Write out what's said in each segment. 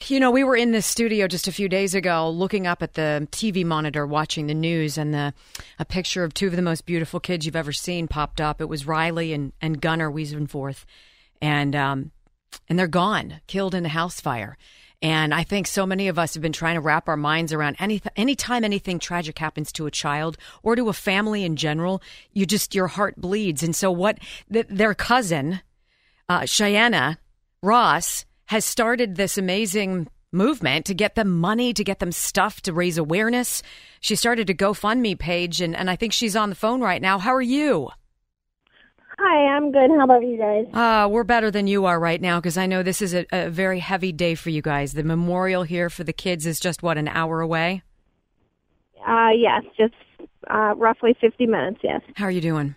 You know, we were in this studio just a few days ago looking up at the TV monitor, watching the news, and a picture of two of the most beautiful kids you've ever seen popped up. It was Riley and Gunnar Wiesenforth, and they're gone, killed in a house fire. And I think so many of us have been trying to wrap our minds around anytime anything tragic happens to a child or to a family in general, your heart bleeds. And so their cousin, Cheyenne Ross, has started this amazing movement to get them money, to get them stuff, to raise awareness. She started a GoFundMe page, and I think she's on the phone right now. How are you? Hi, I'm good. How about you guys? We're better than you are right now because I know this is a very heavy day for you guys. The memorial here for the kids is just, an hour away? Yes, just roughly 50 minutes, yes. How are you doing?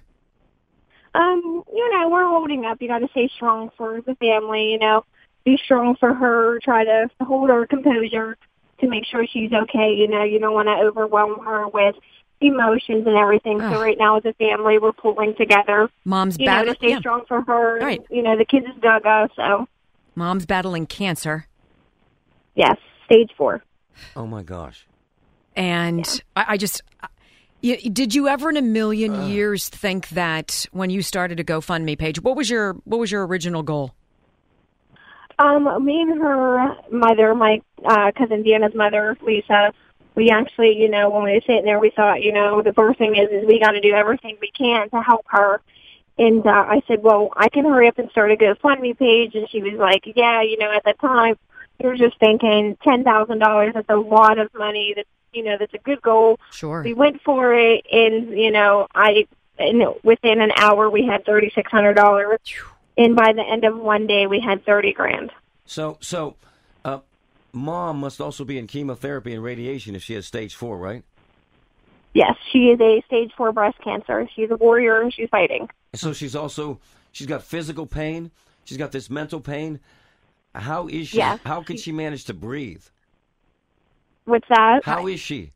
We're holding up. You got to stay strong for the family, be strong for her, try to hold her composure to make sure she's okay. You don't want to overwhelm her with emotions and everything. So right now as a family, we're pulling together. Mom's to stay strong for her. Right. The kids is dug us, so. Mom's battling cancer. Yes, stage 4. Oh my gosh. And yeah. Did you ever in a million years think that when you started a GoFundMe page, what was your original goal? Me and her mother, my cousin Deanna's mother, Lisa, we actually, when we were sitting there, we thought, the first thing is we got to do everything we can to help her. And I said, well, I can hurry up and start a GoFundMe page. And she was like, yeah, at the time, we were just thinking $10,000. That's a lot of money. That's a good goal. Sure. We went for it, and, within an hour, we had $3,600. And by the end of one day, we had $30,000. So, Mom must also be in chemotherapy and radiation if she has stage 4, right? Yes, she is a stage 4 breast cancer. She's a warrior and she's fighting. So she's got physical pain. She's got this mental pain. How is she? Yes. How can she manage to breathe? What's that? How is she?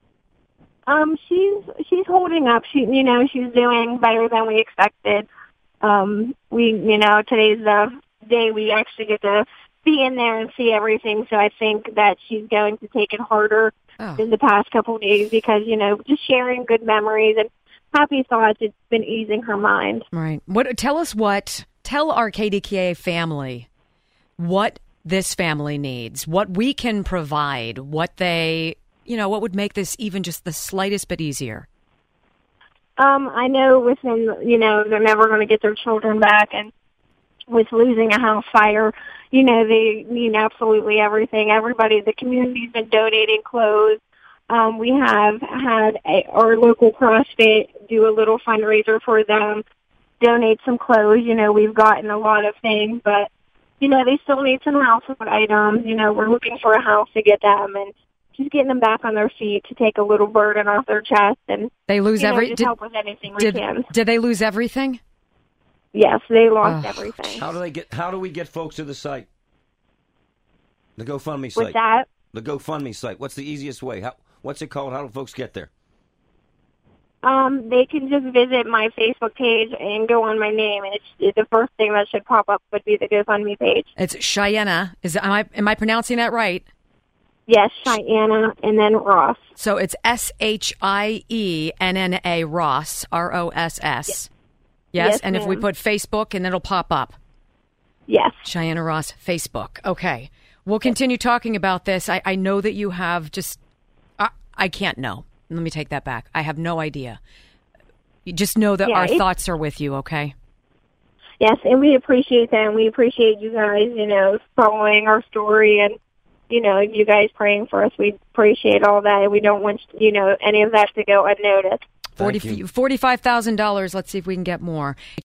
She's holding up. She's doing better than we expected. Today's the day we actually get to be in there and see everything. So I think that she's going to take it harder in the past couple of days because, just sharing good memories and happy thoughts, it's been easing her mind. Right. Tell our KDKA family what this family needs, what we can provide, what what would make this even just the slightest bit easier. I know within, they're never going to get their children back, and with losing a house fire, they need absolutely everything. The community's been donating clothes. We have had our local CrossFit do a little fundraiser for them, donate some clothes. We've gotten a lot of things, but, they still need some household items. We're looking for a house to get them, and just getting them back on their feet to take a little burden off their chest. And they lose just help with anything we can. Did they lose everything? Yes, they lost everything. How do we get folks to the site? The GoFundMe site. What's that? The GoFundMe site. What's the easiest way? What's it called? How do folks get there? They can just visit my Facebook page and go on my name, and it's the first thing that should pop up would be the GoFundMe page. It's Cheyenne. Am I pronouncing that right? Yes, Cheyenne and then Ross. So it's SHIENNA Ross, ROSS. Yes. Yes, and if we put Facebook, and it'll pop up. Yes. Cheyenne Ross, Facebook. Okay. We'll continue talking about this. I know that you have I can't know. Let me take that back. I have no idea. You just know that our thoughts are with you, okay? Yes, and we appreciate that, and we appreciate you guys, following our story, and, you guys praying for us. We appreciate all that, and we don't want, any of that to go unnoticed. $45,000. Let's see if we can get more.